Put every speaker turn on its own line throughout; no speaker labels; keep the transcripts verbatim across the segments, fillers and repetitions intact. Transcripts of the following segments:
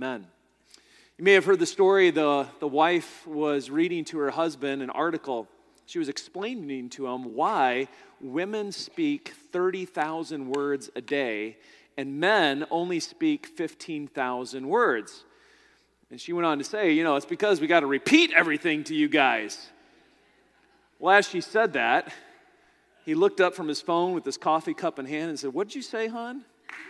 Amen. You may have heard the story. The, the wife was reading to her husband an article. She was explaining to him why women speak thirty thousand words a day and men only speak fifteen thousand words. And she went on to say, you know, it's because we got to repeat everything to you guys. Well, as she said that, he looked up from his phone with his coffee cup in hand and said, "What did you say, hon?"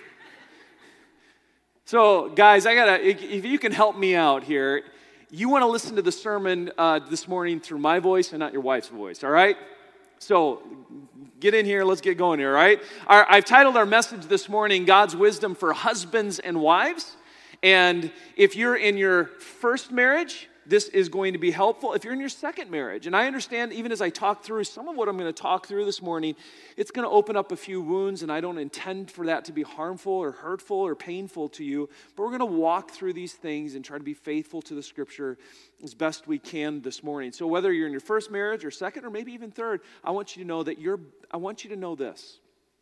So, guys, I gotta, if you can help me out here, you want to listen to the sermon uh, this morning through my voice and not your wife's voice, all right? So, get in here, let's get going here, all right? Our, I've titled our message this morning, God's Wisdom for Husbands and Wives. And if you're in your first marriage, this is going to be helpful. If you're in your second marriage, and I understand even as I talk through some of what I'm going to talk through this morning, it's going to open up a few wounds, and I don't intend for that to be harmful or hurtful or painful to you, but we're going to walk through these things and try to be faithful to the Scripture as best we can this morning. So whether you're in your first marriage or second or maybe even third, I want you to know that you're, I want you to know this.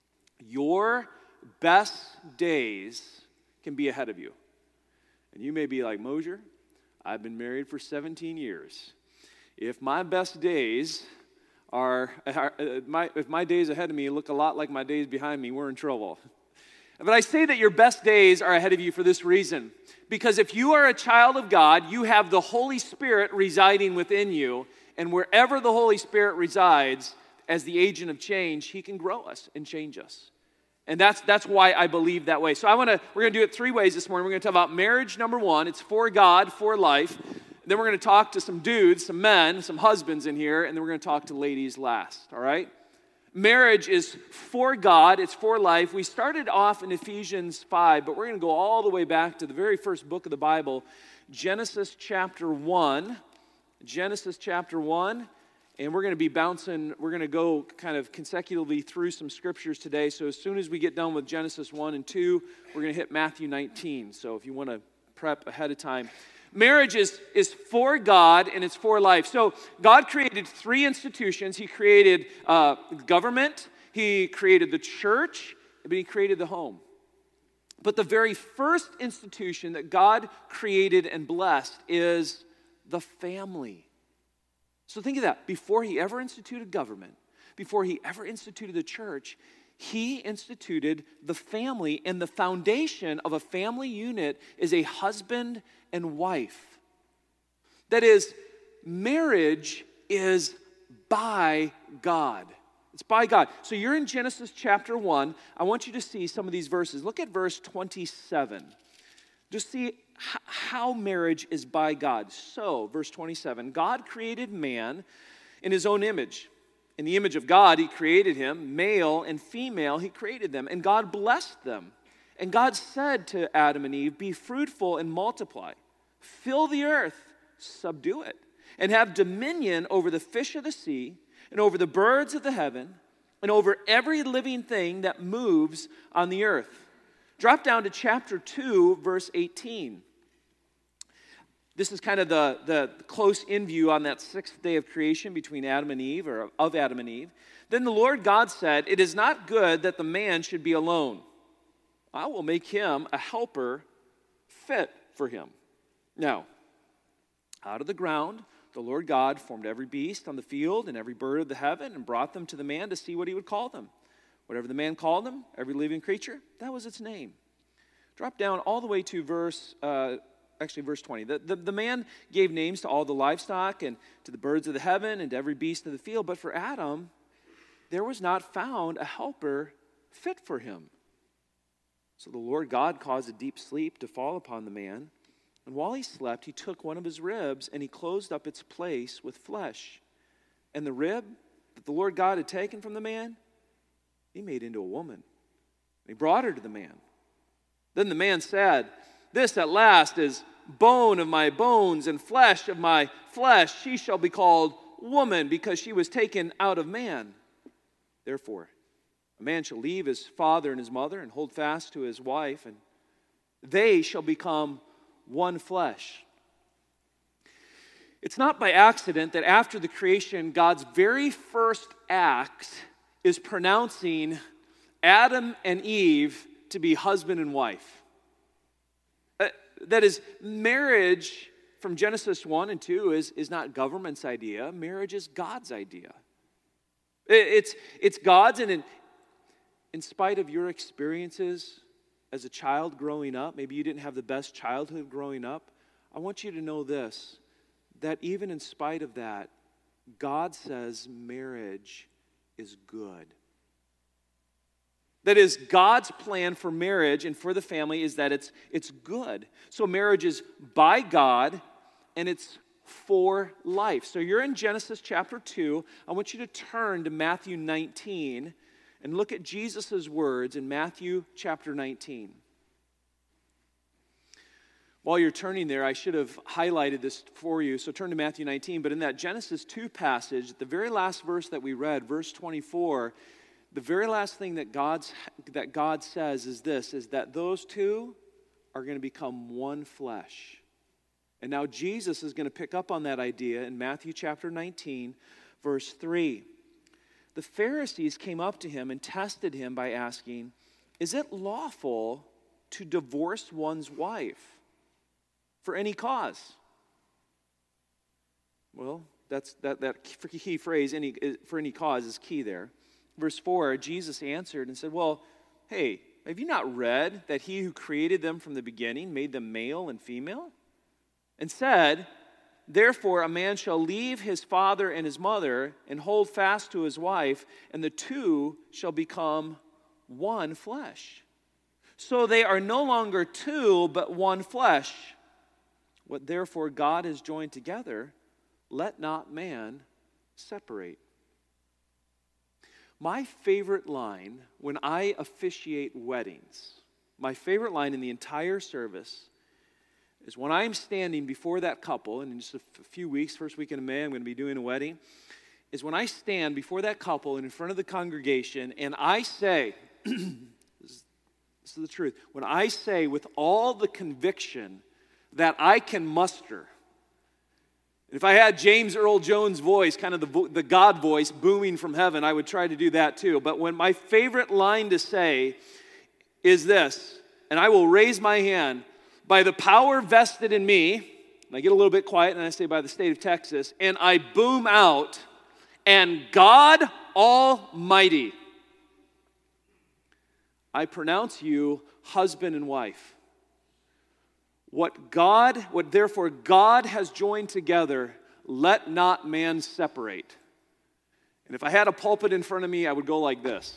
Your best days can be ahead of you. And you may be like, "Mosier, I've been married for seventeen years. If my best days are, are uh, my, if my days ahead of me look a lot like my days behind me, we're in trouble." But I say that your best days are ahead of you for this reason. Because if you are a child of God, you have the Holy Spirit residing within you. And wherever the Holy Spirit resides, as the agent of change, He can grow us and change us. And that's that's why I believe that way. So I want to, we're going to do it three ways this morning. We're going to talk about marriage, number one. It's for God, for life. Then we're going to talk to some dudes, some men, some husbands in here. And then we're going to talk to ladies last, all right? Marriage is for God. It's for life. We started off in Ephesians five, but we're going to go all the way back to the very first book of the Bible, Genesis chapter one. Genesis chapter one. And we're going to be bouncing, we're going to go kind of consecutively through some scriptures today. So as soon as we get done with Genesis one and two, we're going to hit Matthew nineteen. So if you want to prep ahead of time. Marriage is, is for God and it's for life. So God created three institutions. He created uh, government, He created the church, but He created the home. But the very first institution that God created and blessed is the family. So think of that. Before He ever instituted government, before He ever instituted the church, He instituted the family, and the foundation of a family unit is a husband and wife. That is, marriage is by God. It's by God. So you're in Genesis chapter one. I want you to see some of these verses. Look at verse twenty-seven. Just see how marriage is by God. So, verse twenty-seven, God created man in His own image. In the image of God, He created him. Male and female, He created them. And God blessed them. And God said to Adam and Eve, "Be fruitful and multiply. Fill the earth, subdue it, and have dominion over the fish of the sea, and over the birds of the heaven, and over every living thing that moves on the earth." Drop down to chapter two, verse eighteen. This is kind of the, the close in view on that sixth day of creation between Adam and Eve, or of Adam and Eve. "Then the Lord God said, 'It is not good that the man should be alone. I will make him a helper fit for him.' Now, out of the ground, the Lord God formed every beast on the field and every bird of the heaven and brought them to the man to see what he would call them. Whatever the man called them, every living creature, that was its name." Drop down all the way to verse, uh, actually verse twenty. The, the, the man gave names to all the livestock and to the birds of the heaven and to every beast of the field. But for Adam, there was not found a helper fit for him. So the Lord God caused a deep sleep to fall upon the man. And while he slept, He took one of his ribs and He closed up its place with flesh. And the rib that the Lord God had taken from the man, He made into a woman. And He brought her to the man. Then the man said, "This at last is bone of my bones and flesh of my flesh. She shall be called woman, because she was taken out of man. Therefore, a man shall leave his father and his mother and hold fast to his wife, and they shall become one flesh." It's not by accident that after the creation, God's very first act is pronouncing Adam and Eve to be husband and wife. Uh, that is, marriage from Genesis one and two is, is not government's idea. Marriage is God's idea. It, it's, it's God's, and in, in spite of your experiences as a child growing up, maybe you didn't have the best childhood growing up, I want you to know this, that even in spite of that, God says marriage is good. That is, God's plan for marriage and for the family is that it's, it's good. So marriage is by God, and it's for life. So you're in Genesis chapter two. I want you to turn to Matthew nineteen and look at Jesus' words in Matthew chapter nineteen. While you're turning there, I should have highlighted this for you. So turn to Matthew nineteen. But in that Genesis two passage, the very last verse that we read, verse twenty-four, the very last thing that God's that God says is this, is that those two are going to become one flesh. And now Jesus is going to pick up on that idea in Matthew chapter nineteen, verse three. The Pharisees came up to him and tested him by asking, "Is it lawful to divorce one's wife for any cause?" Well, that's that, that key phrase, any, for any cause, is key there. Verse four, Jesus answered and said, "Well, hey, have you not read that he who created them from the beginning made them male and female? And said, therefore a man shall leave his father and his mother and hold fast to his wife, and the two shall become one flesh. So they are no longer two, but one flesh. What therefore God has joined together, let not man separate." My favorite line when I officiate weddings, my favorite line in the entire service, is when I'm standing before that couple, and in just a few weeks, first weekend of May, I'm going to be doing a wedding, is when I stand before that couple and in front of the congregation, and I say, this, is, this is the truth, when I say with all the conviction that I can muster, and if I had James Earl Jones' voice, kind of the, the God voice booming from heaven, I would try to do that too. But when my favorite line to say is this, and I will raise my hand, by the power vested in me, and I get a little bit quiet and I say by the state of Texas, and I boom out, and God Almighty, I pronounce you husband and wife. What God, what therefore God has joined together, let not man separate. And if I had a pulpit in front of me, I would go like this.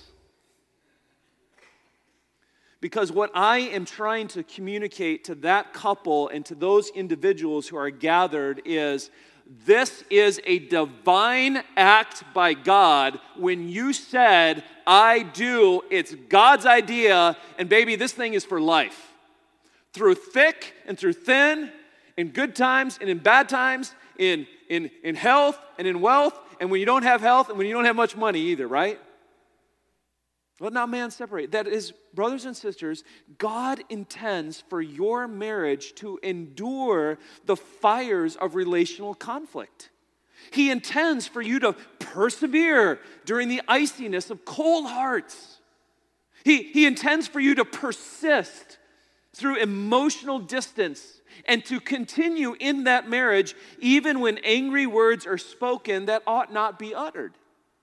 Because what I am trying to communicate to that couple and to those individuals who are gathered is, this is a divine act by God. When you said, I do, it's God's idea, and baby, this thing is for life. Through thick and through thin, in good times and in bad times, in, in, in health and in wealth, and when you don't have health and when you don't have much money either, right? Let not man separate. That is, brothers and sisters, God intends for your marriage to endure the fires of relational conflict. He intends for you to persevere during the iciness of cold hearts. He, he intends for you to persist through emotional distance and to continue in that marriage even when angry words are spoken that ought not be uttered.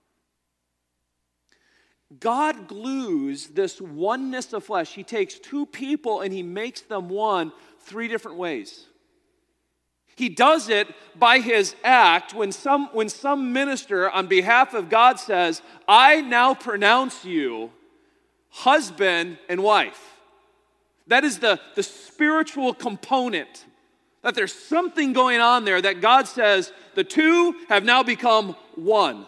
God glues this oneness of flesh. He takes two people and he makes them one three different ways. He does it by his act when some, when some minister on behalf of God says, I now pronounce you husband and wife. That is the, the spiritual component. That there's something going on there that God says the two have now become one.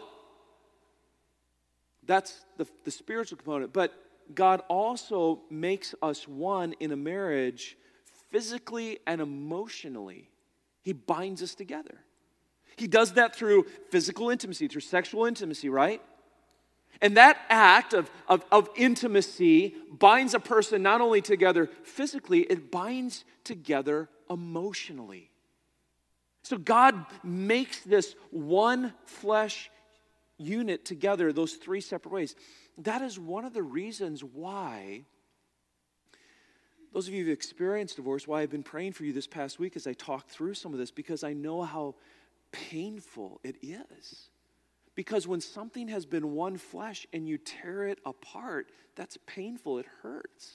That's the, the spiritual component. But God also makes us one in a marriage physically and emotionally. He binds us together. He does that through physical intimacy, through sexual intimacy, right? And that act of, of, of intimacy binds a person not only together physically, it binds together emotionally. So God makes this one flesh unit together, those three separate ways. That is one of the reasons why Those of you who've experienced divorce, why I've been praying for you this past week as I talk through some of this, because I know how painful it is. Because when something has been one flesh and you tear it apart, that's painful. It hurts.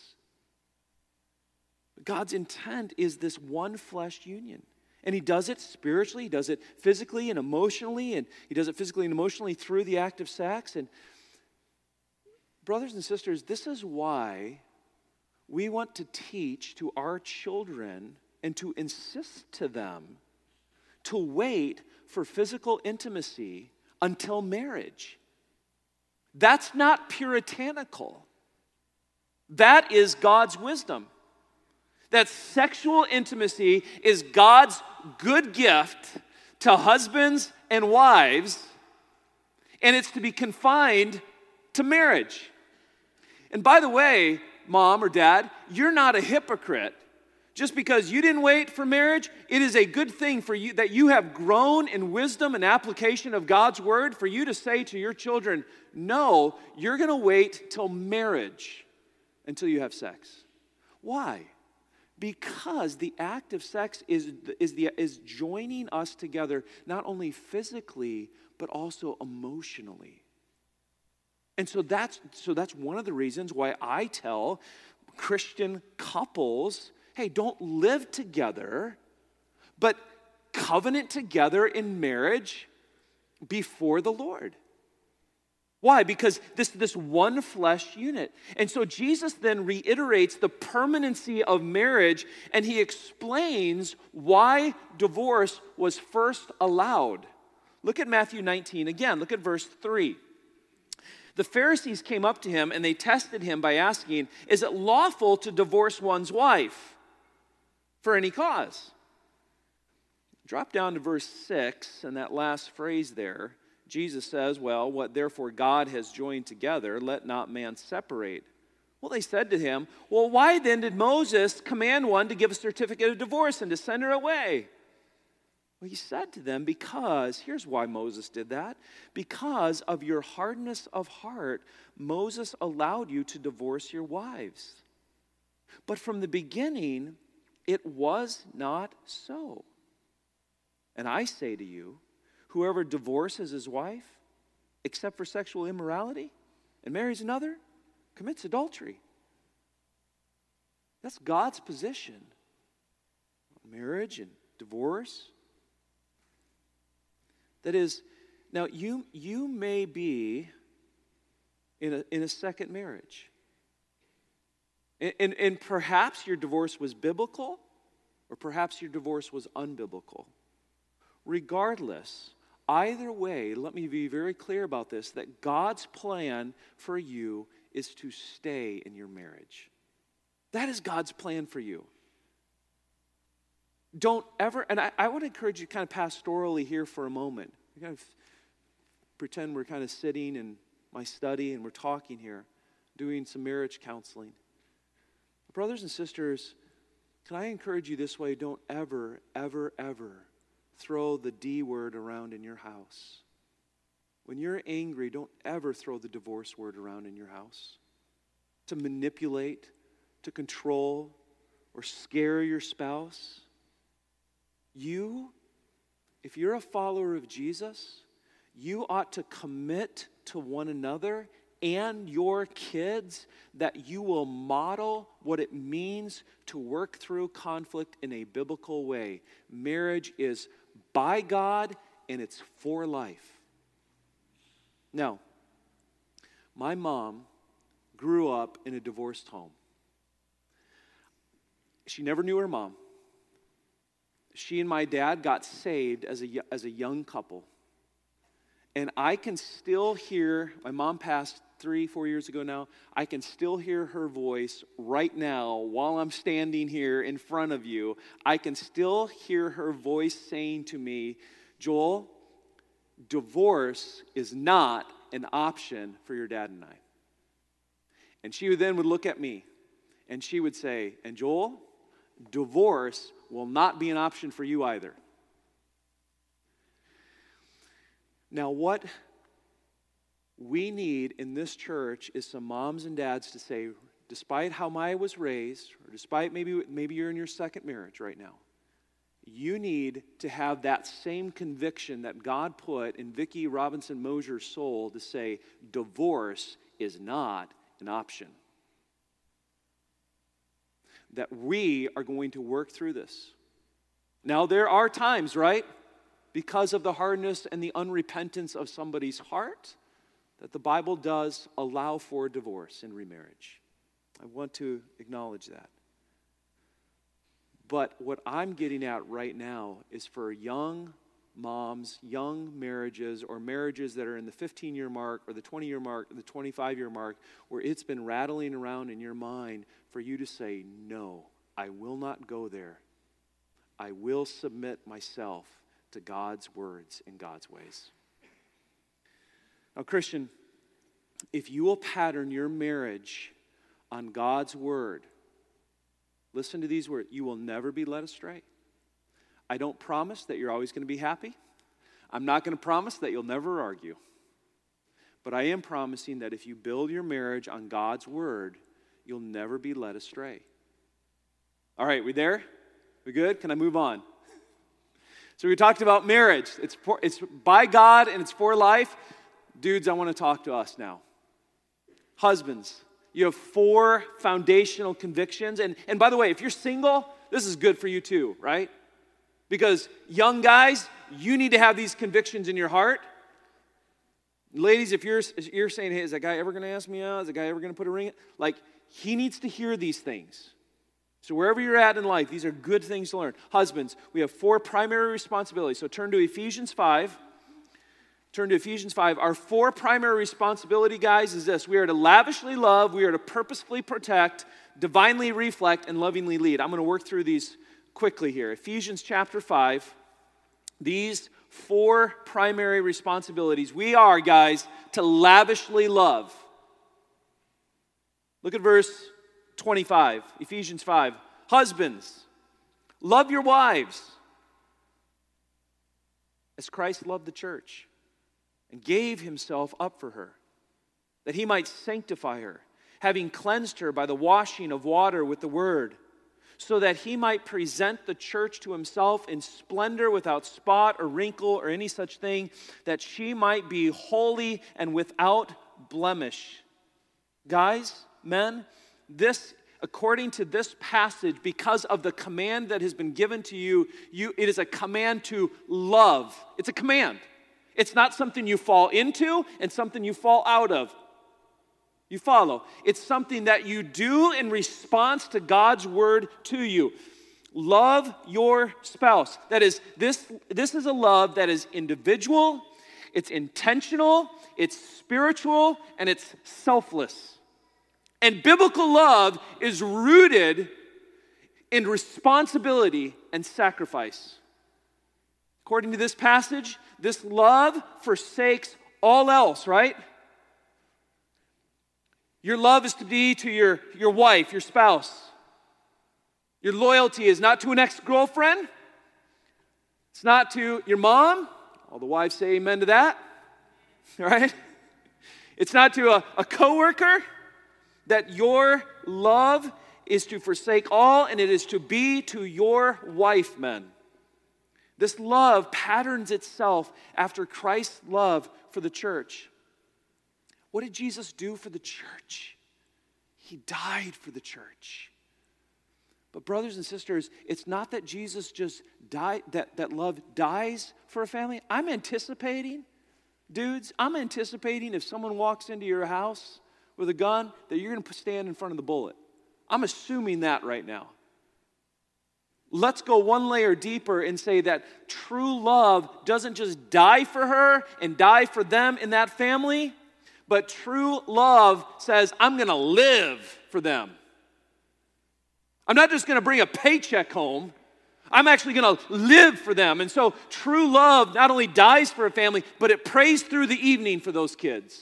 God's intent is this one flesh union. And he does it spiritually, he does it physically and emotionally, and he does it physically and emotionally through the act of sex. And brothers and sisters, this is why we want to teach to our children and to insist to them to wait for physical intimacy until marriage. That's not puritanical. That is God's wisdom. That sexual intimacy is God's good gift to husbands and wives, and it's to be confined to marriage. And by the way, mom or dad, you're not a hypocrite. Just because you didn't wait for marriage, it is a good thing for you that you have grown in wisdom and application of God's word for you to say to your children, no, you're going to wait till marriage until you have sex. Why? Because the act of sex is, is, the, is joining us together not only physically, but also emotionally. And so that's, so that's one of the reasons why I tell Christian couples, hey, don't live together, but covenant together in marriage before the Lord. Why? Because this, this one flesh unit. And so Jesus then reiterates the permanency of marriage, and he explains why divorce was first allowed. Look at Matthew nineteen again. Look at verse three. The Pharisees came up to him and they tested him by asking, is it lawful to divorce one's wife for any cause? Drop down to verse six and that last phrase there. Jesus says, well, what therefore God has joined together, let not man separate. Well, they said to him, well, why then did Moses command one to give a certificate of divorce and to send her away? Well, he said to them, because, here's why Moses did that. Because of your hardness of heart, Moses allowed you to divorce your wives. But from the beginning, it was not so. And I say to you, whoever divorces his wife, except for sexual immorality, and marries another, commits adultery. That's God's position on marriage and divorce. That is, now you, you may be in a, in a second marriage. And, and, and perhaps your divorce was biblical, or perhaps your divorce was unbiblical. Regardless, either way, let me be very clear about this, that God's plan for you is to stay in your marriage. That is God's plan for you. Don't ever, and I, I want to encourage you kind of pastorally here for a moment. We kind of pretend we're kind of sitting in my study and we're talking here, doing some marriage counseling. Brothers and sisters, can I encourage you this way? Don't ever, ever, ever throw the D word around in your house. When you're angry, don't ever throw the divorce word around in your house. To manipulate, to control, or scare your spouse. You, if you're a follower of Jesus, you ought to commit to one another and your kids that you will model what it means to work through conflict in a biblical way. Marriage is by God and it's for life. Now, my mom grew up in a divorced home. She never knew her mom. She and my dad got saved as a, as a young couple. And I can still hear, my mom passed three, four years ago now, I can still hear her voice right now while I'm standing here in front of you. I can still hear her voice saying to me, Joel, divorce is not an option for your dad and I. And she then would look at me and she would say, and Joel, divorce will not be an option for you either. Now, what we need in this church is some moms and dads to say, despite how I was raised, or despite maybe, maybe you're in your second marriage right now, you need to have that same conviction that God put in Vicki Robinson Mosier's soul to say, divorce is not an option. That we are going to work through this. Now, there are times, right, because of the hardness and the unrepentance of somebody's heart, that the Bible does allow for divorce and remarriage. I want to acknowledge that. But what I'm getting at right now is for young moms, young marriages, or marriages that are in the fifteen-year mark, or the twenty-year mark, or the twenty-five-year mark, where it's been rattling around in your mind for you to say, no, I will not go there. I will submit myself to God's words and God's ways. Now, Christian, if you will pattern your marriage on God's word, listen to these words, you will never be led astray. I don't promise that you're always going to be happy. I'm not going to promise that you'll never argue. But I am promising that if you build your marriage on God's word, you'll never be led astray. All right, we there? We good? Can I move on? So we talked about marriage. It's for, it's by God and it's for life. Dudes, I want to talk to us now. Husbands, you have four foundational convictions. And, and by the way, if you're single, this is good for you too, right? Because young guys, you need to have these convictions in your heart. Ladies, if you're, if you're saying, hey, is that guy ever going to ask me out? Is that guy ever going to put a ring in? Like, he needs to hear these things. So wherever you're at in life, these are good things to learn. Husbands, we have four primary responsibilities. So turn to Ephesians five. Turn to Ephesians five. Our four primary responsibility, guys, is this. We are to lavishly love, we are to purposefully protect, divinely reflect, and lovingly lead. I'm going to work through these quickly here. Ephesians chapter five. These four primary responsibilities. We are, guys, to lavishly love. Look at verse twenty-five, Ephesians five. Husbands, love your wives as Christ loved the church and gave himself up for her, that he might sanctify her, having cleansed her by the washing of water with the word, so that he might present the church to himself in splendor, without spot or wrinkle or any such thing, that she might be holy and without blemish. Guys, men, this, according to this passage, because of the command that has been given to you, you, it is a command to love. It's a command. It's not something you fall into and something you fall out of. You follow. It's something that you do in response to God's word to you. Love your spouse. That is, this, this is a love that is individual, it's intentional, it's spiritual, and it's selfless. And biblical love is rooted in responsibility and sacrifice. According to this passage, this love forsakes all else, right? Your love is to be to your, your wife, your spouse. Your loyalty is not to an ex-girlfriend. It's not to your mom. All the wives say amen to that, right? It's not to a, a coworker. That your love is to forsake all, and it is to be to your wife, men. This love patterns itself after Christ's love for the church. What did Jesus do for the church? He died for the church. But brothers and sisters, it's not that Jesus just died, that, that love dies for a family. I'm anticipating, dudes, I'm anticipating if someone walks into your house with a gun, that you're going to stand in front of the bullet. I'm assuming that right now. Let's go one layer deeper and say that true love doesn't just die for her and die for them in that family, but true love says, I'm going to live for them. I'm not just going to bring a paycheck home. I'm actually going to live for them. And so true love not only dies for a family, but it prays through the evening for those kids.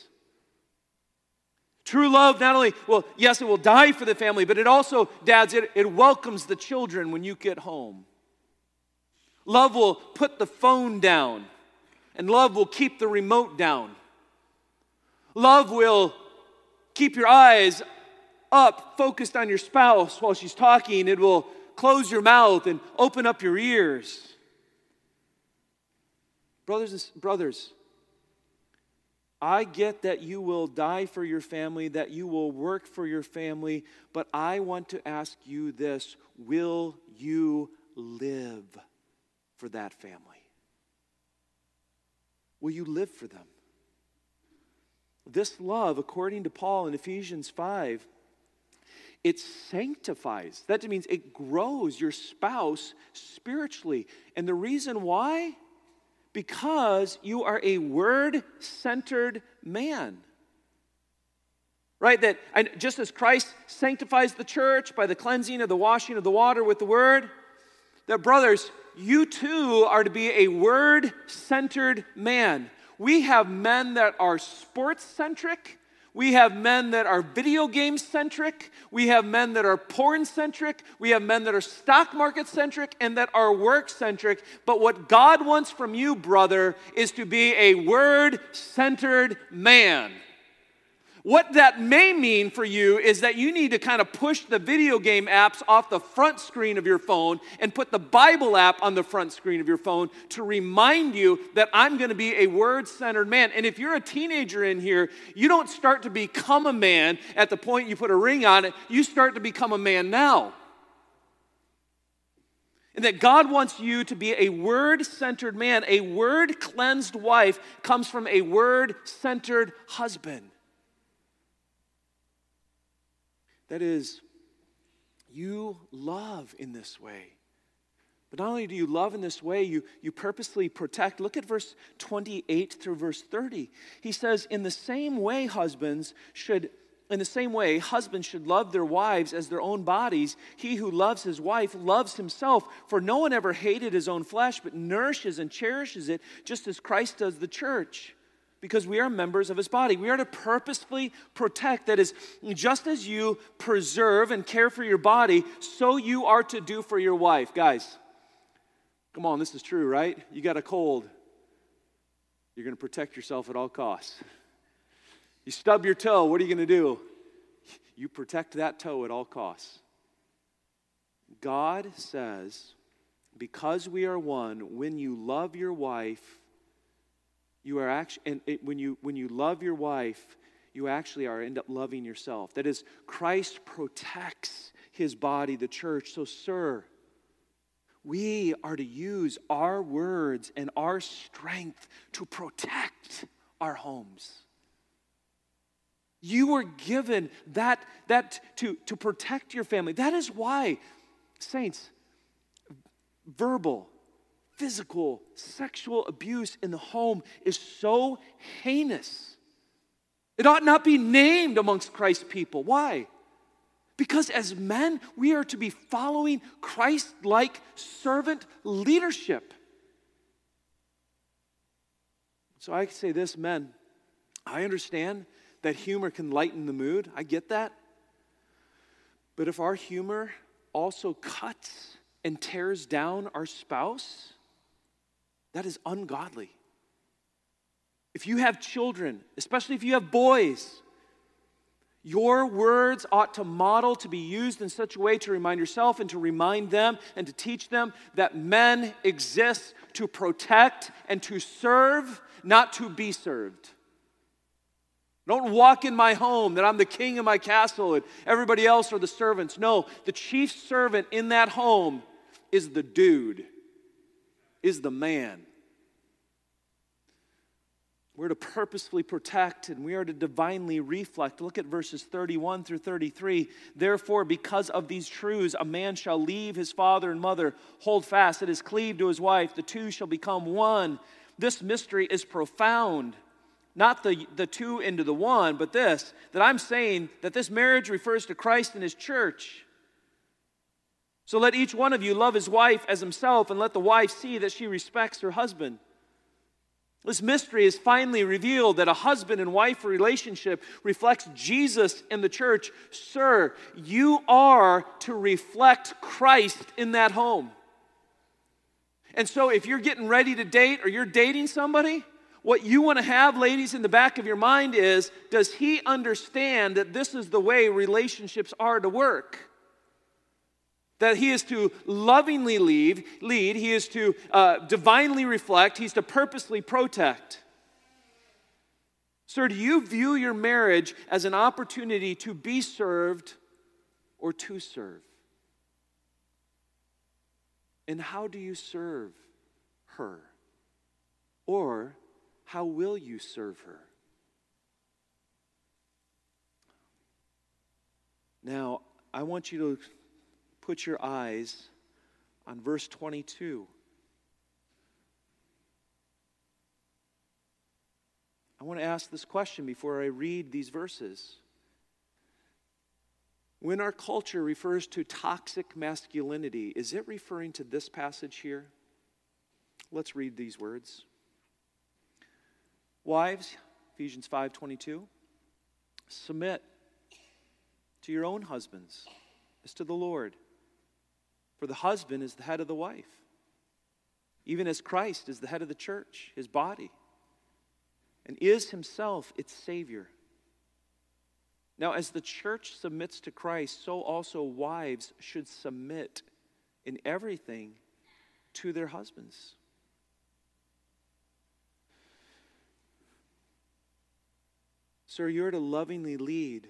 True love not only, well, yes, it will die for the family, but it also, dads, it, it welcomes the children when you get home. Love will put the phone down, and love will keep the remote down. Love will keep your eyes up, focused on your spouse while she's talking. It will close your mouth and open up your ears. Brothers and brothers, I get that you will die for your family, that you will work for your family, but I want to ask you this: will you live for that family? Will you live for them? This love, according to Paul in Ephesians five, it sanctifies. That means it grows your spouse spiritually. And the reason why? Because you are a word-centered man. Right? That and just as Christ sanctifies the church by the cleansing of the washing of the water with the word, that brothers, you too are to be a word-centered man. We have men that are sports-centric. We have men that are video game-centric. We have men that are porn-centric. We have men that are stock market-centric and that are work-centric. But what God wants from you, brother, is to be a word-centered man. What that may mean for you is that you need to kind of push the video game apps off the front screen of your phone and put the Bible app on the front screen of your phone to remind you that I'm going to be a word-centered man. And if you're a teenager in here, you don't start to become a man at the point you put a ring on it. You start to become a man now. And that God wants you to be a word-centered man. A word-cleansed wife comes from a word-centered husband. That is, you love in this way. But not only do you love in this way, you, you purposely protect. Look at verse twenty-eight through verse thirty. He says, in the same way, husbands should, in the same way, husbands should love their wives as their own bodies. He who loves his wife loves himself. For no one ever hated his own flesh, but nourishes and cherishes it, just as Christ does the church. Because we are members of his body. We are to purposefully protect. That is, just as you preserve and care for your body, so you are to do for your wife. Guys, come on, this is true, right? You got a cold. You're going to protect yourself at all costs. You stub your toe, what are you going to do? You protect that toe at all costs. God says, because we are one, when you love your wife, You are actually, and it, when you when you love your wife, you actually are end up loving yourself. That is, Christ protects his body, the church. So, sir, we are to use our words and our strength to protect our homes. You were given that that to to protect your family. That is why, saints, verbal, physical, sexual abuse in the home is so heinous. It ought not be named amongst Christ's people. Why? Because as men, we are to be following Christ-like servant leadership. So I say this, men, I understand that humor can lighten the mood. I get that. But if our humor also cuts and tears down our spouse, that is ungodly. If you have children, especially if you have boys, your words ought to model to be used in such a way to remind yourself and to remind them and to teach them that men exist to protect and to serve, not to be served. Don't walk in my home that I'm the king of my castle and everybody else are the servants. No, the chief servant in that home is the dude, is the man. We're to purposefully protect and we are to divinely reflect. Look at verses thirty-one through thirty-three. Therefore, because of these truths, a man shall leave his father and mother, hold fast, it is cleaved to his wife, the two shall become one. This mystery is profound. Not the, the two into the one, but this, that I'm saying that this marriage refers to Christ and his church. So let each one of you love his wife as himself, and let the wife see that she respects her husband. This mystery is finally revealed that a husband and wife relationship reflects Jesus in the church. Sir, you are to reflect Christ in that home. And so if you're getting ready to date or you're dating somebody, What you want to have, ladies, in the back of your mind is, does he understand that this is the way relationships are to work? That he is to lovingly lead, lead he is to uh, divinely reflect, he's to purposely protect. Sir, do you view your marriage as an opportunity to be served or to serve? And how do you serve her? Or how will you serve her? Now, I want you to put your eyes on verse twenty-two. I want to ask this question before I read these verses. When our culture refers to toxic masculinity, is it referring to this passage here? Let's read these words. Wives, Ephesians five twenty-two, submit to your own husbands as to the Lord. For the husband is the head of the wife, even as Christ is the head of the church, his body, and is himself its Savior. Now, as the church submits to Christ, so also wives should submit in everything to their husbands. Sir, you're to lovingly lead.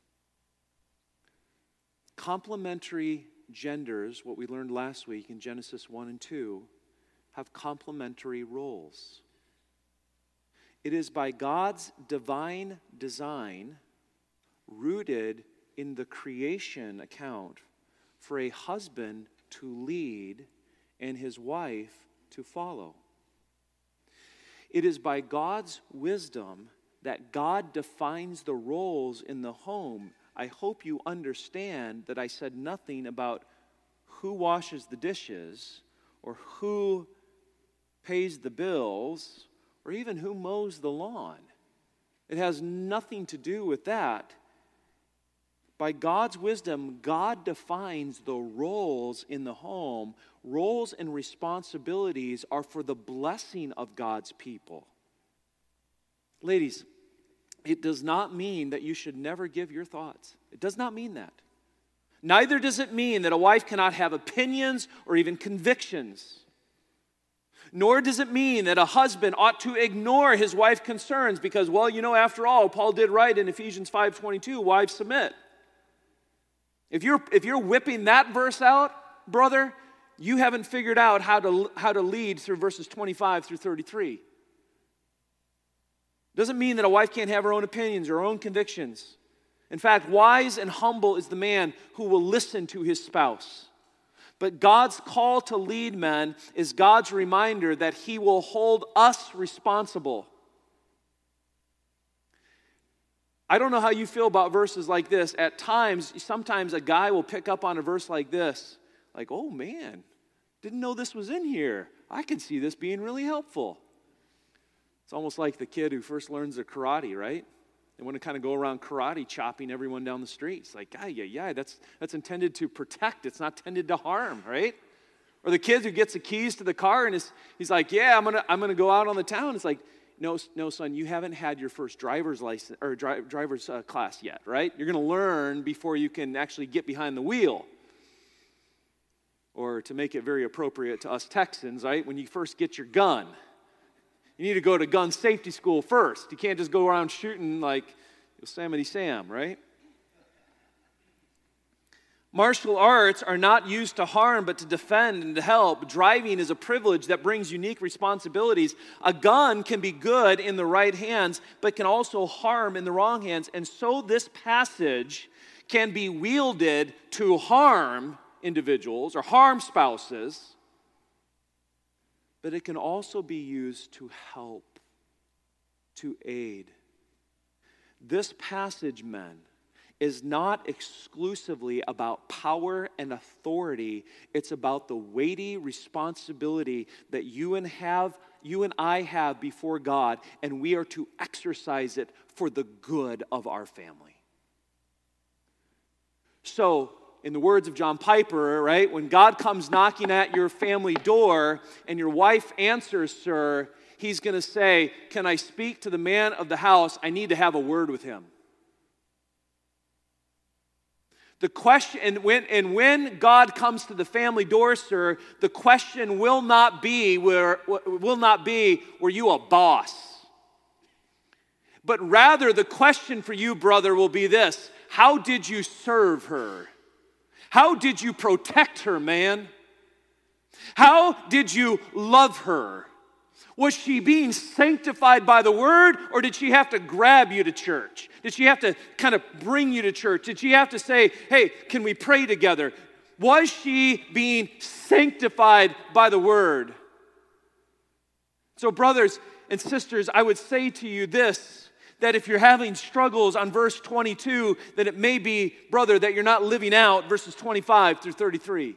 Complementary genders, what we learned last week in Genesis one and two, have complementary roles. It is by God's divine design, rooted in the creation account, for a husband to lead and his wife to follow. It is by God's wisdom that God defines the roles in the home. I hope you understand that I said nothing about who washes the dishes or who pays the bills or even who mows the lawn. It has nothing to do with that. By God's wisdom, God defines the roles in the home. Roles and responsibilities are for the blessing of God's people. Ladies, it does not mean that you should never give your thoughts. It does not mean that. Neither does it mean that a wife cannot have opinions or even convictions. Nor does it mean that a husband ought to ignore his wife's concerns because, well, you know, after all, Paul did write in Ephesians five twenty-two, wives submit. If you're, if you're whipping that verse out, brother, you haven't figured out how to, how to lead through verses twenty-five through thirty-three. Doesn't mean that a wife can't have her own opinions or her own convictions. In fact, wise and humble is the man who will listen to his spouse. But God's call to lead men is God's reminder that he will hold us responsible. I don't know how you feel about verses like this. At times, sometimes a guy will pick up on a verse like this, like, oh man, didn't know this was in here. I can see this being really helpful. It's almost like the kid who first learns the karate, right? They want to kind of go around karate chopping everyone down the street. It's like, yeah, yeah, yeah, that's, that's intended to protect. It's not intended to harm, right? Or the kid who gets the keys to the car and is, he's like, yeah, I'm gonna, I'm gonna go out on the town. It's like, no, no, son, you haven't had your first driver's license or dri- driver's uh, class yet, right? You're gonna learn before you can actually get behind the wheel. Or to make it very appropriate to us Texans, right? When you first get your gun, you need to go to gun safety school first. You can't just go around shooting like Yosemite Sam, right? Martial arts are not used to harm, but to defend and to help. Driving is a privilege that brings unique responsibilities. A gun can be good in the right hands, but can also harm in the wrong hands. And so this passage can be wielded to harm individuals or harm spouses, but it can also be used to help, to aid. This passage, men, is not exclusively about power and authority. It's about the weighty responsibility that you and have, you and I have before God, and we are to exercise it for the good of our family. So, in the words of John Piper, right, when God comes knocking at your family door and your wife answers, sir, he's going to say, can I speak to the man of the house? I need to have a word with him. The question, and when, and when God comes to the family door, sir, the question will not be, where, will not be, were you a boss? But rather, the question for you, brother, will be this: how did you serve her? How did you protect her, man? How did you love her? Was she being sanctified by the word, or did she have to grab you to church? Did she have to kind of bring you to church? Did she have to say, hey, can we pray together? Was she being sanctified by the word? So, brothers and sisters, I would say to you this, that if you're having struggles on verse twenty-two, that it may be, brother, that you're not living out verses twenty-five through thirty-three.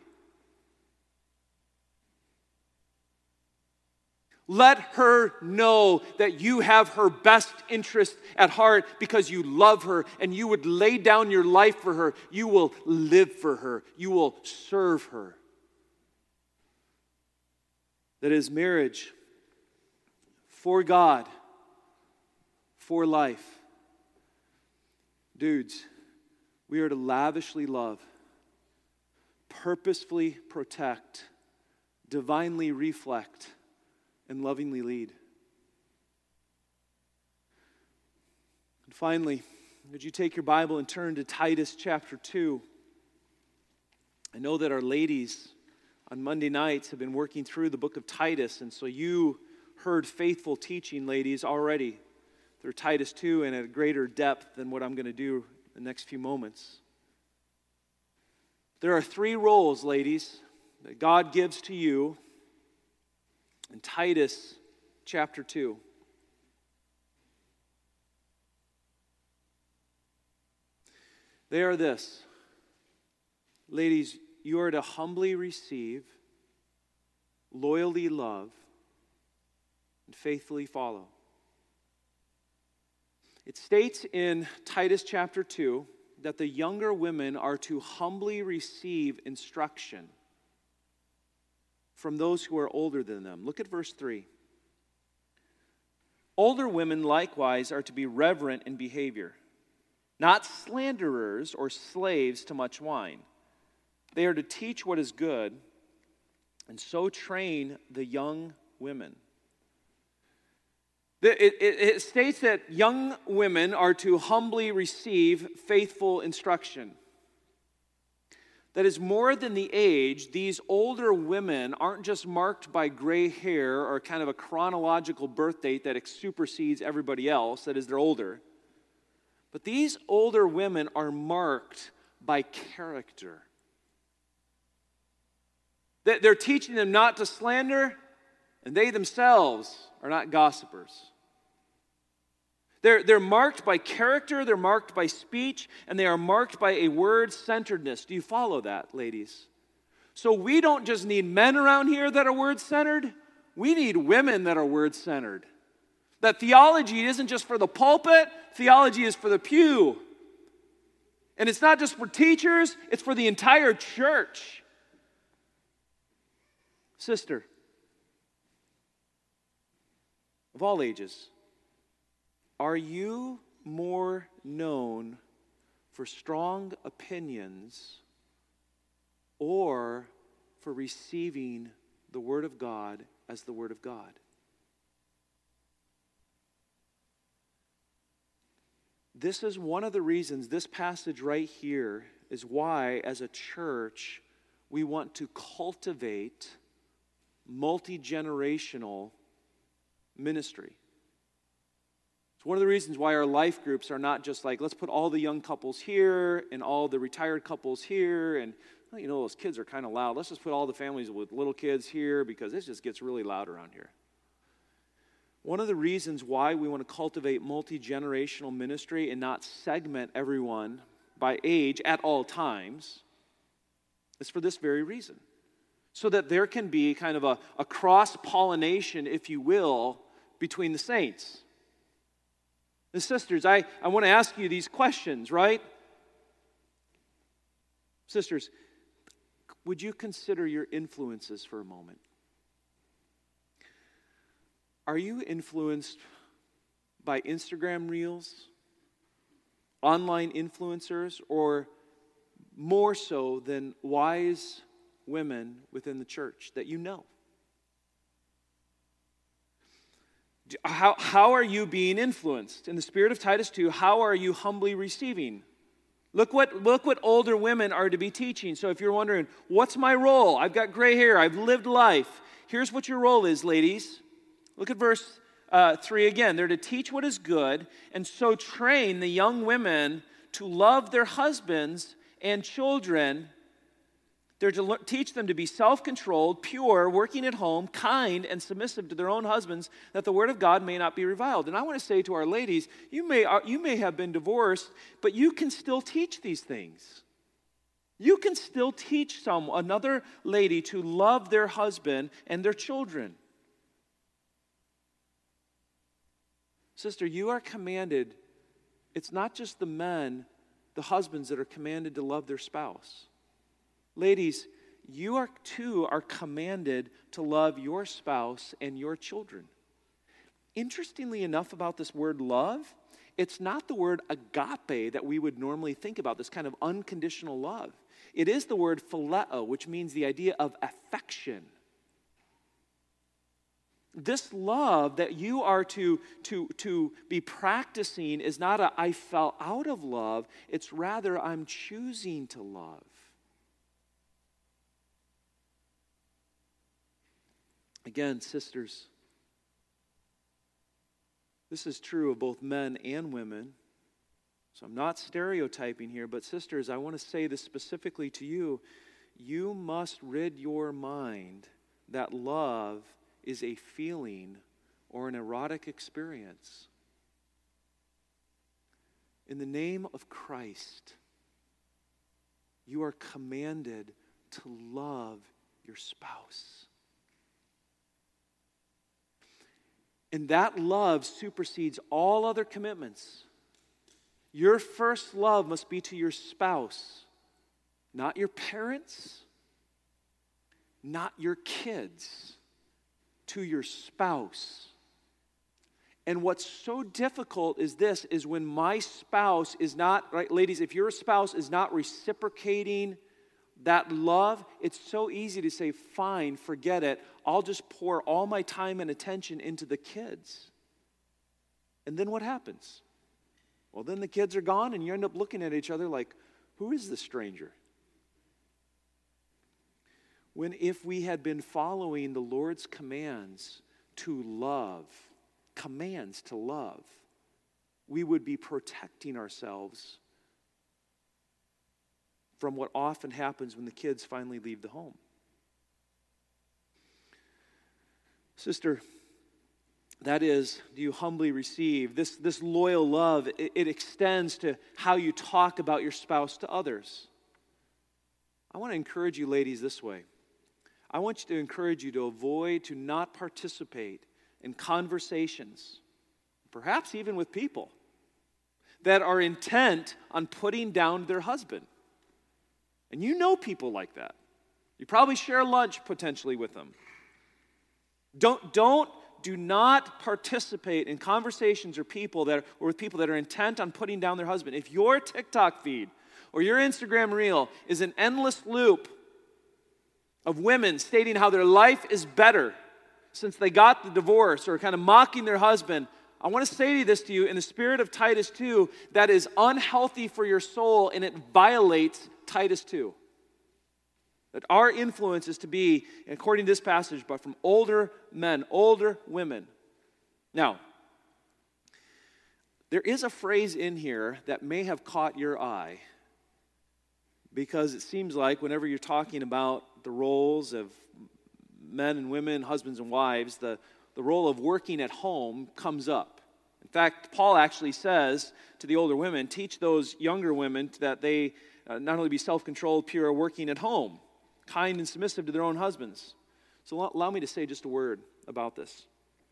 Let her know that you have her best interest at heart because you love her and you would lay down your life for her. You will live for her. You will serve her. That is marriage for God, for life. Dudes, we are to lavishly love, purposefully protect, divinely reflect, and lovingly lead. And finally, would you take your Bible and turn to Titus chapter two? I know that our ladies on Monday nights have been working through the book of Titus, and so you heard faithful teaching, ladies, already through Titus two and at a greater depth than what I'm going to do in the next few moments. There are three roles, ladies, that God gives to you in Titus chapter two. They are this. Ladies, you are to humbly receive, loyally love, and faithfully follow. It states in Titus chapter two that the younger women are to humbly receive instruction from those who are older than them. Look at verse three. Older women likewise are to be reverent in behavior, not slanderers or slaves to much wine. They are to teach what is good, and so train the young women. It, it, it states that young women are to humbly receive faithful instruction. That is more than the age. These older women aren't just marked by gray hair or kind of a chronological birth date that supersedes everybody else, that is, they're older. But these older women are marked by character. They're teaching them not to slander, and they themselves are not gossipers. They're, they're marked by character, they're marked by speech, and they are marked by a word-centeredness. Do you follow that, ladies? So we don't just need men around here that are word-centered, we need women that are word-centered. That theology isn't just for the pulpit, theology is for the pew. And it's not just for teachers, it's for the entire church. Sister, of all ages, are you more known for strong opinions or for receiving the Word of God as the Word of God? This is one of the reasons, this passage right here is why, as a church, we want to cultivate multi-generational ministry. It's one of the reasons why our life groups are not just like, let's put all the young couples here and all the retired couples here, and well, you know, those kids are kind of loud. Let's just put all the families with little kids here because it just gets really loud around here. One of the reasons why we want to cultivate multi-generational ministry and not segment everyone by age at all times is for this very reason. So that there can be kind of a, a cross-pollination, if you will, between the saints. And sisters, I, I want to ask you these questions, right? Sisters, would you consider your influences for a moment? Are you influenced by Instagram reels, online influencers, or more so than wise women within the church that you know? How, how are you being influenced? In the spirit of Titus two, how are you humbly receiving? Look what, look what older women are to be teaching. So if you're wondering, what's my role? I've got gray hair. I've lived life. Here's what your role is, ladies. Look at verse uh, three again. They're to teach what is good and so train the young women to love their husbands and children. They're to le- teach them to be self-controlled, pure, working at home, kind, and submissive to their own husbands, that the word of God may not be reviled. And I want to say to our ladies, you may, uh, you may have been divorced, but you can still teach these things. You can still teach some another lady to love their husband and their children. Sister, you are commanded, it's not just the men, the husbands that are commanded to love their spouse. Ladies, you are too are commanded to love your spouse and your children. Interestingly enough about this word love, it's not the word agape that we would normally think about, this kind of unconditional love. It is the word phileo, which means the idea of affection. This love that you are to, to, to be practicing is not a I fell out of love, it's rather I'm choosing to love. Again, sisters, this is true of both men and women. So I'm not stereotyping here, but sisters, I want to say this specifically to you. You must rid your mind that love is a feeling or an erotic experience. In the name of Christ, you are commanded to love your spouse. And that love supersedes all other commitments. Your first love must be to your spouse, not your parents, not your kids, to your spouse. And what's so difficult is this, is when my spouse is not, right, ladies, if your spouse is not reciprocating that love, it's so easy to say, fine, forget it. I'll just pour all my time and attention into the kids. And then what happens? Well, then the kids are gone and you end up looking at each other like, who is this stranger? When if we had been following the Lord's commands to love, commands to love, we would be protecting ourselves from what often happens when the kids finally leave the home. Sister, that is, do you humbly receive? This, this loyal love, it, it extends to how you talk about your spouse to others. I want to encourage you ladies this way. I want you to encourage you to avoid, to not participate in conversations, perhaps even with people, that are intent on putting down their husband. And you know people like that. You probably share lunch potentially with them. Don't, don't, do not participate in conversations or people that are, or with people that are intent on putting down their husband. If your TikTok feed or your Instagram reel is an endless loop of women stating how their life is better since they got the divorce or kind of mocking their husband, I want to say this to you in the spirit of Titus two, that is unhealthy for your soul and it violates Titus two. That our influence is to be, according to this passage, but from older men, older women. Now, there is a phrase in here that may have caught your eye because it seems like whenever you're talking about the roles of men and women, husbands and wives, the, the role of working at home comes up. In fact, Paul actually says to the older women, teach those younger women that they uh, not only be self-controlled, pure, working at home, kind and submissive to their own husbands. So allow me to say just a word about this.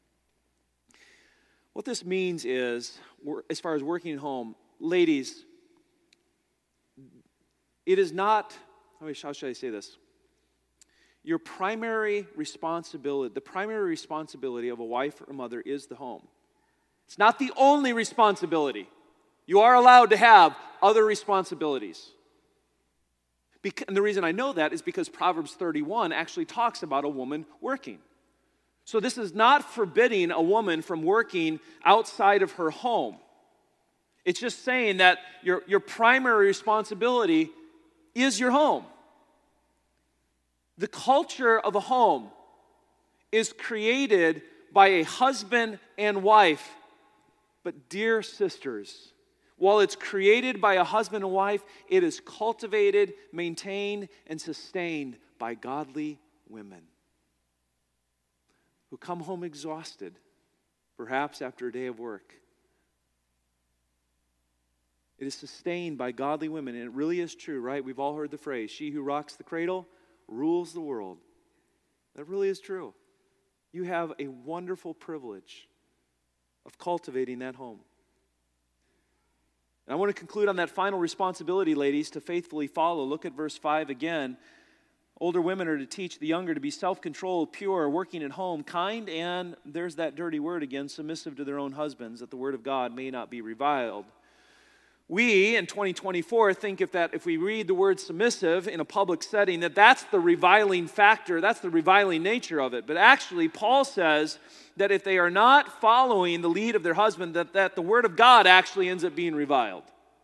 What this means is, as far as working at home, ladies, it is not how should I say this? Your primary responsibility, the primary responsibility of a wife or a mother is the home. It's not the only responsibility. You are allowed to have other responsibilities. Because, and the reason I know that is because Proverbs thirty-one actually talks about a woman working. So this is not forbidding a woman from working outside of her home. It's just saying that your, your primary responsibility is your home. The culture of a home is created by a husband and wife. But dear sisters, while it's created by a husband and wife, it is cultivated, maintained, and sustained by godly women who come home exhausted, perhaps after a day of work. It is sustained by godly women, and it really is true, right? We've all heard the phrase, she who rocks the cradle rules the world. That really is true. You have a wonderful privilege of cultivating that home. And I want to conclude on that final responsibility, ladies, to faithfully follow. Look at verse five again. Older women are to teach the younger to be self-controlled, pure, working at home, kind, and there's that dirty word again, submissive to their own husbands, that the word of God may not be reviled. We, in twenty twenty-four, think if that if we read the word submissive in a public setting, that that's the reviling factor, that's the reviling nature of it. But actually, Paul says that if they are not following the lead of their husband, that, that the word of God actually ends up being reviled.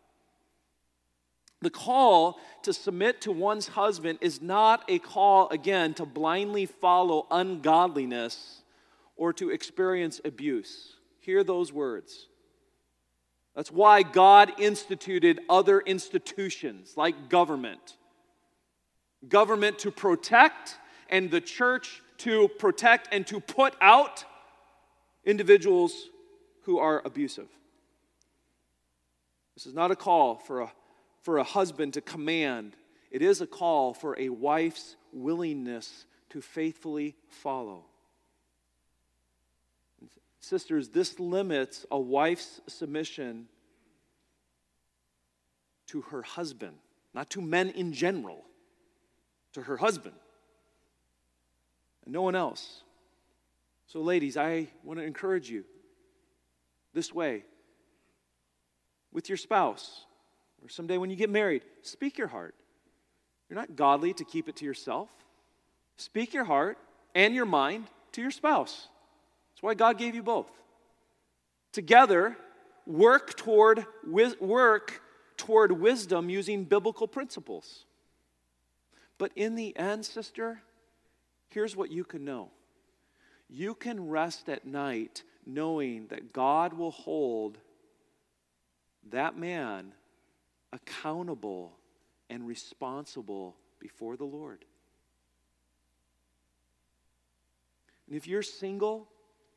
The call to submit to one's husband is not a call, again, to blindly follow ungodliness or to experience abuse. Hear those words. That's why God instituted other institutions like government. Government to protect, and the church to protect and to put out individuals who are abusive. This is not a call for a, for a husband to command. It is a call for a wife's willingness to faithfully follow. Sisters, this limits a wife's submission to her husband, not to men in general, to her husband, and no one else. So ladies, I want to encourage you this way. With your spouse, or someday when you get married, speak your heart. You're not godly to keep it to yourself. Speak your heart and your mind to your spouse. That's why God gave you both. Together, work toward work toward wisdom using biblical principles. But in the end, sister, here's what you can know. You can rest at night knowing that God will hold that man accountable and responsible before the Lord. And if you're single,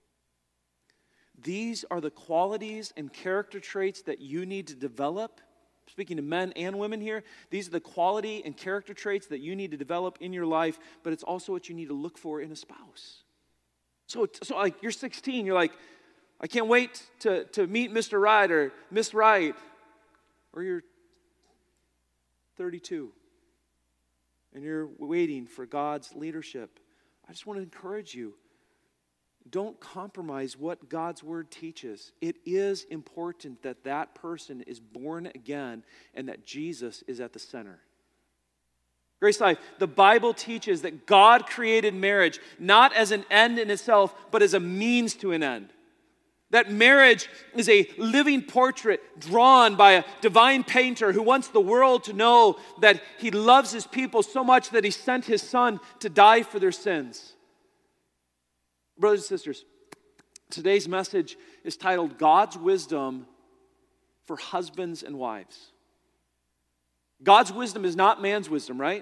these are the qualities and character traits that you need to develop. Speaking to men and women here, these are the quality and character traits that you need to develop in your life, but it's also what you need to look for in a spouse. So, so like you're sixteen, you're like, I can't wait to, to meet Mister Right or Miss Right. Or you're thirty-two and you're waiting for God's leadership. I just want to encourage you. Don't compromise what God's word teaches. It is important that that person is born again and that Jesus is at the center. Grace Life, the Bible teaches that God created marriage not as an end in itself, but as a means to an end. That marriage is a living portrait drawn by a divine painter who wants the world to know that he loves his people so much that he sent his son to die for their sins. Brothers and sisters, today's message is titled God's Wisdom for Husbands and Wives. God's wisdom is not man's wisdom, right?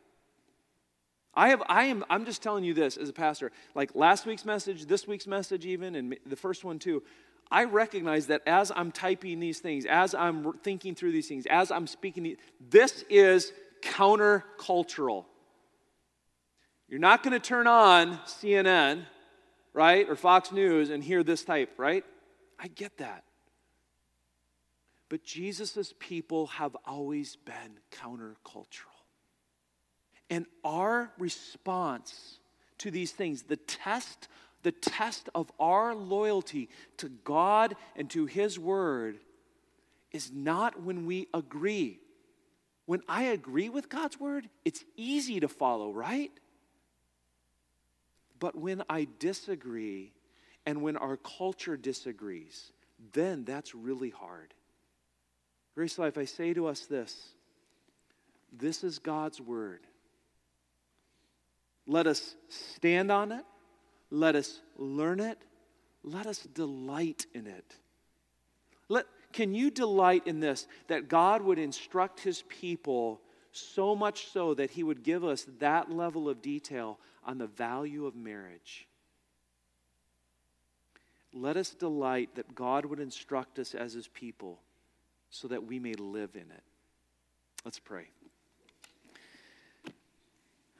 I have, I am, I'm just telling you this as a pastor. Like last week's message, this week's message even, and the first one too, I recognize that as I'm typing these things, as I'm thinking through these things, as I'm speaking, this is countercultural. You're not going to turn on C N N, right, or Fox News and hear this type, right? I get that. But Jesus' people have always been countercultural. And our response to these things, the test, the test of our loyalty to God and to His Word, is not when we agree. When I agree with God's Word, it's easy to follow, right? But when I disagree, and when our culture disagrees, then that's really hard. Grace Life, I say to us this: this is God's Word. Let us stand on it. Let us learn it. Let us delight in it. Let, can you delight in this, that God would instruct His people so much so that He would give us that level of detail on the value of marriage? Let us delight that God would instruct us as His people so that we may live in it. Let's pray.